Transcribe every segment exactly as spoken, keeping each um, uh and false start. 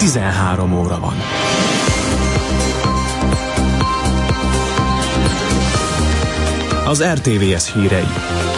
tizenhárom óra van. Az er té vé es hírei.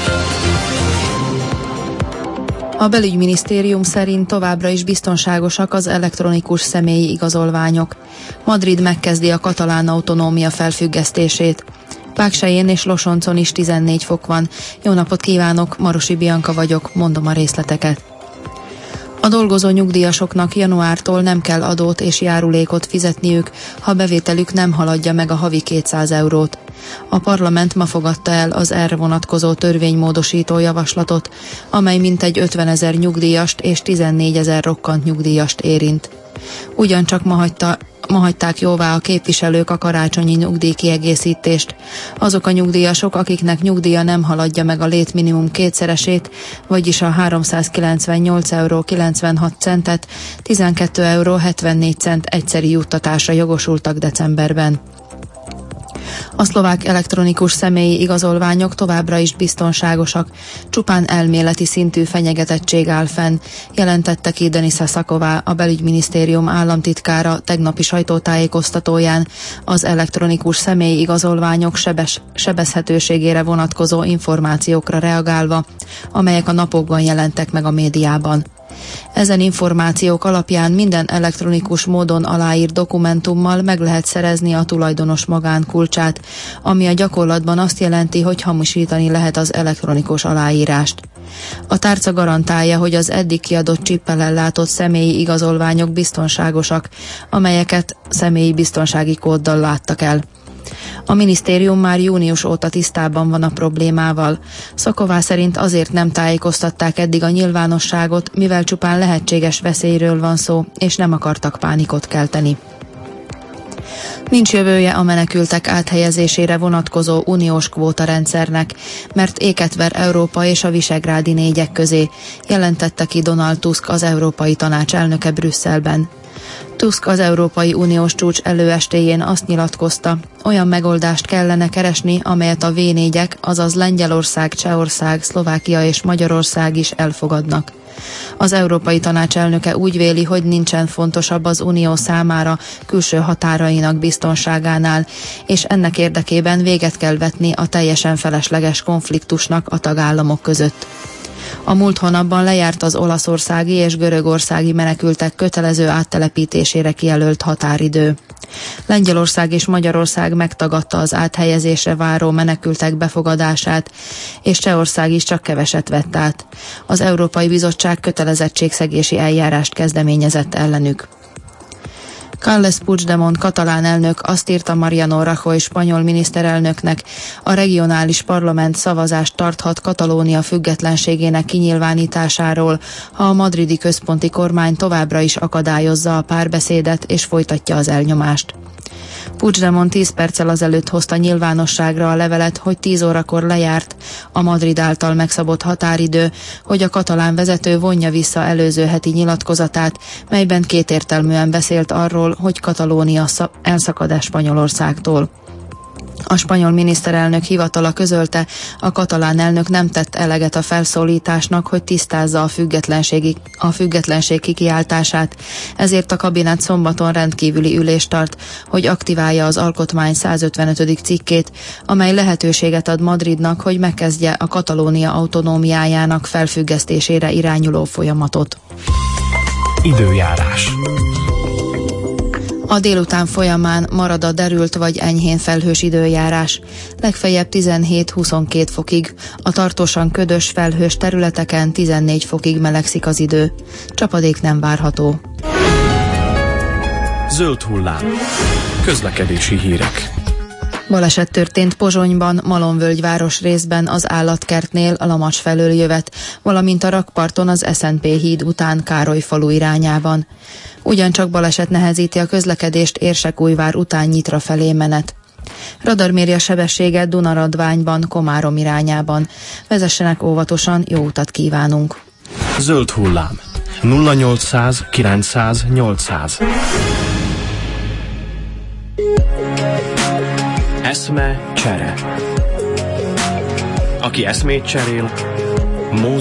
A belügyminisztérium szerint továbbra is biztonságosak az elektronikus személyi igazolványok. Madrid megkezdi a katalán autonómia felfüggesztését. Pákselyén és Losoncon is tizennégy fok van. Jó napot kívánok, Marosi Bianka vagyok, mondom a részleteket. A dolgozó nyugdíjasoknak januártól nem kell adót és járulékot fizetniük, ha bevételük nem haladja meg a havi kétszáz eurót. A parlament ma fogadta el az erre vonatkozó törvénymódosító javaslatot, amely mintegy ötvenezer nyugdíjast és tizennégyezer rokkant nyugdíjast érint. Ugyancsak ma hagyta Ma hagyták jóvá a képviselők a karácsonyi nyugdíjkiegészítést. Azok a nyugdíjasok, akiknek nyugdíja nem haladja meg a létminimum kétszeresét, vagyis a háromszázkilencvennyolc euró kilencvenhat centet, tizenkét euró hetvennégy cent egyszeri juttatásra jogosultak decemberben. A szlovák elektronikus személyi igazolványok továbbra is biztonságosak, csupán elméleti szintű fenyegetettség áll fenn, jelentette ki Denisa Szaková, a belügyminisztérium államtitkára tegnapi sajtótájékoztatóján az elektronikus személyi igazolványok sebes, sebezhetőségére vonatkozó információkra reagálva, amelyek a napokban jelentek meg a médiában. Ezen információk alapján minden elektronikus módon aláírt dokumentummal meg lehet szerezni a tulajdonos magánkulcsát, ami a gyakorlatban azt jelenti, hogy hamisítani lehet az elektronikus aláírást. A tárca garantálja, hogy az eddig kiadott csippel ellátott személyi igazolványok biztonságosak, amelyeket személyi biztonsági kóddal láttak el. A minisztérium már június óta tisztában van a problémával. Szaková szerint azért nem tájékoztatták eddig a nyilvánosságot, mivel csupán lehetséges veszélyről van szó, és nem akartak pánikot kelteni. Nincs jövője a menekültek áthelyezésére vonatkozó uniós kvótarendszernek, mert éket ver Európa és a visegrádi négyek közé, jelentette ki Donald Tusk, az Európai Tanács elnöke Brüsszelben. Tusk az Európai Uniós csúcs előestéjén azt nyilatkozta, olyan megoldást kellene keresni, amelyet a vé négyek, azaz Lengyelország, Csehország, Szlovákia és Magyarország is elfogadnak. Az Európai Tanács elnöke úgy véli, hogy nincsen fontosabb az Unió számára külső határainak biztonságánál, és ennek érdekében véget kell vetni a teljesen felesleges konfliktusnak a tagállamok között. A múlt hónapban lejárt az olaszországi és görögországi menekültek kötelező áttelepítésére kijelölt határidő. Lengyelország és Magyarország megtagadta az áthelyezésre váró menekültek befogadását, és Csehország is csak keveset vett át. Az Európai Bizottság kötelezettségszegési eljárást kezdeményezett ellenük. Carles Puigdemont katalán elnök azt írta Mariano Rajoy spanyol miniszterelnöknek, a regionális parlament szavazást tarthat Katalónia függetlenségének kinyilvánításáról, ha a madridi központi kormány továbbra is akadályozza a párbeszédet és folytatja az elnyomást. Puigdemont tíz perccel azelőtt hozta nyilvánosságra a levelet, hogy tíz órakor lejárt a Madrid által megszabott határidő, hogy a katalán vezető vonja vissza előző heti nyilatkozatát, melyben kétértelműen beszélt arról, hogy Katalónia elszakad-e Spanyolországtól. A spanyol miniszterelnök hivatala közölte, a katalán elnök nem tett eleget a felszólításnak, hogy tisztázza a, függetlenségi, a függetlenség kikiáltását, ezért a kabinet szombaton rendkívüli ülést tart, hogy aktiválja az alkotmány százötvenötödik cikkét, amely lehetőséget ad Madridnak, hogy megkezdje a Katalónia autonómiájának felfüggesztésére irányuló folyamatot. Időjárás. A délután folyamán marad a derült vagy enyhén felhős időjárás, legfeljebb tizenhét-huszonkettő fokig, a tartósan ködös felhős területeken tizennégy fokig melegszik az idő. Csapadék nem várható. Zöld hullám. Közlekedési hírek. Baleset történt Pozsonyban, Malomvölgy városrészben az állatkertnél a Lamacs felől jövet, valamint a rakparton az es en pé híd után Károlyfalu irányában. Ugyancsak baleset nehezíti a közlekedést Érsekújvár után Nyitra felé menet. Radar méri a sebességet Dunaradványban, Komárom irányában. Vezessenek óvatosan, jó utat kívánunk! Zöld hullám. nulla nyolcszáz kilencszáz nyolcszáz. Eszme csere. Aki eszmét cserél,